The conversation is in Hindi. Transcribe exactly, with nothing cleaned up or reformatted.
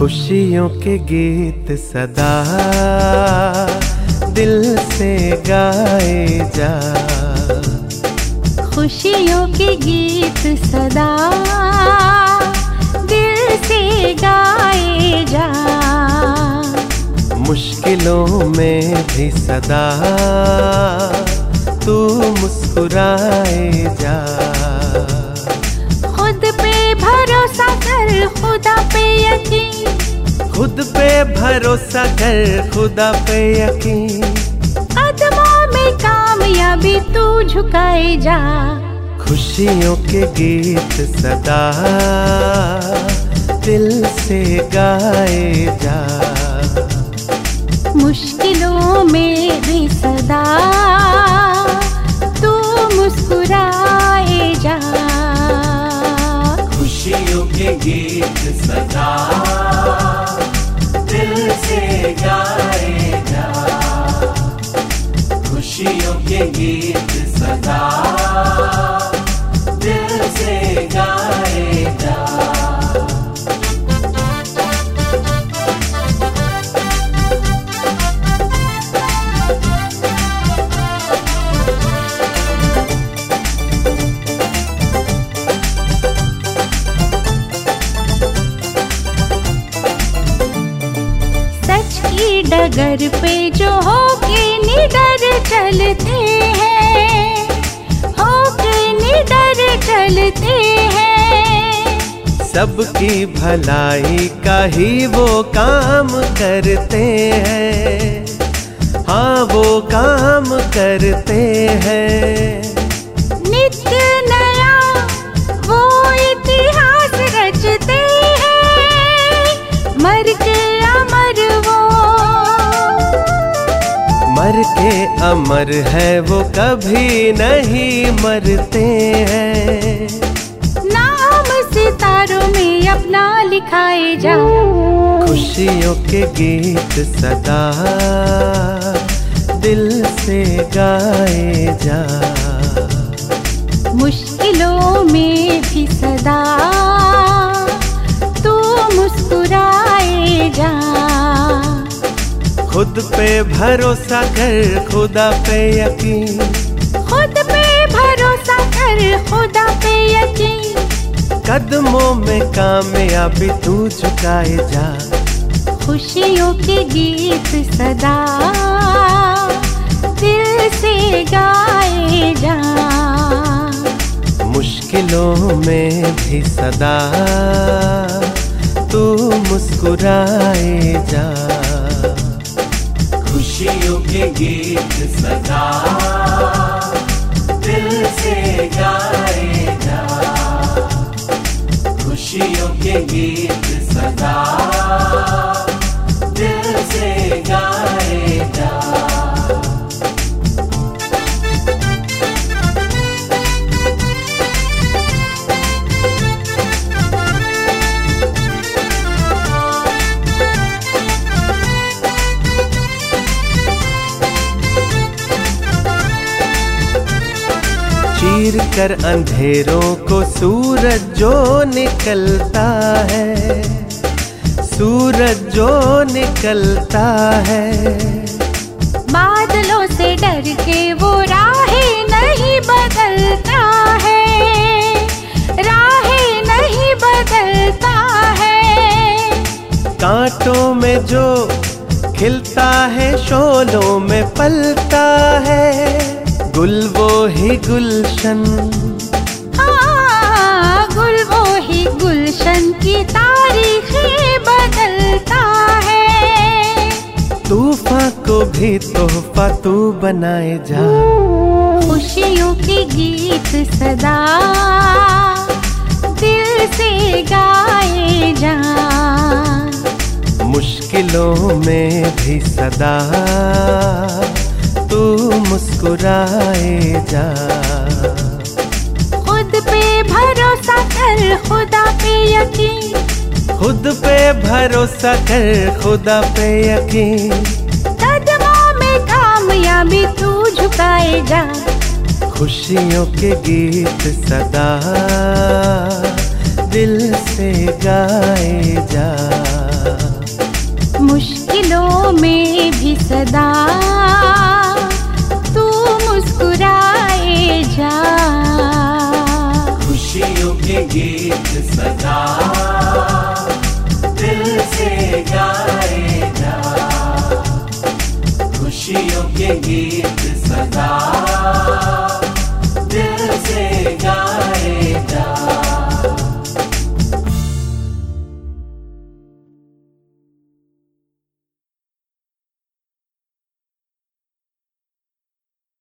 खुशियों के गीत सदा दिल से गाए जा। खुशियों के गीत सदा दिल से गाए जा। मुश्किलों में भी सदा तू मुस्कुराए जा। खुद पे भरोसा कर, खुदा पे यकीन। खुद पे भरोसा कर, खुदा पे यकीन। कदमों में कामयाबी तू झुकाए जा। खुशियों के गीत सदा दिल से गाए जा। मुश्किलों में भी सदा तू मुस्कुराए जा। खुशियों के गीत सदा दिल से गाए जा। खुशियों के गीत सदा दिल से गाए जा। डगर पे जो होके निडर चलते हैं, होके निडर चलते हैं। सबकी भलाई का ही वो काम करते हैं, हाँ वो काम करते हैं। नित्य नया वो इतिहास रचते हैं, मर के अमर वो मर के अमर है वो कभी नहीं मरते हैं। नाम सितारों में अपना लिखाए जा। खुशियों के गीत सदा दिल से गाए जा। मुश्किलों में भी सदा तू मुस्कुराए जा। खुद पे भरोसा कर, खुदा पे यकीन। खुद पे भरोसा कर, खुदा पे यकीन। कदमों में कामयाबी तू झुकाए जा। खुशियों के गीत सदा दिल से गाए जा। मुश्किलों में भी सदा तू मुस्कुराए जा। खुशियों के गीत सदा दिल से गाए जा। खुशियों के गीत सदा दिल से गाए जा। चीर कर अंधेरों को सूरज जो निकलता है, सूरज जो निकलता है। बादलों से डर के वो राहें नहीं बदलता है, राहें नहीं बदलता है। कांटों में जो खिलता है शोलों में पलता है। गुल वो ही गुलशन, हाँ गुल वो ही गुलशन की तारीखें बदलता है। तूफान को भी तोहफा तू बनाए जा। खुशियों के गीत सदा दिल से गाए जा। मुश्किलों में भी सदा तू मुस्कुराए जा। खुद पे भरोसा कर, खुदा पे यकीन। खुद पे भरोसा कर, खुदा पे यकीन। कदमों में कामयाबी तू झुकाए जा। खुशियों के गीत सदा दिल से गाए जा। मुश्किलों में भी सदा तू मुस्कुराए जा। खुशियों के गीत सदा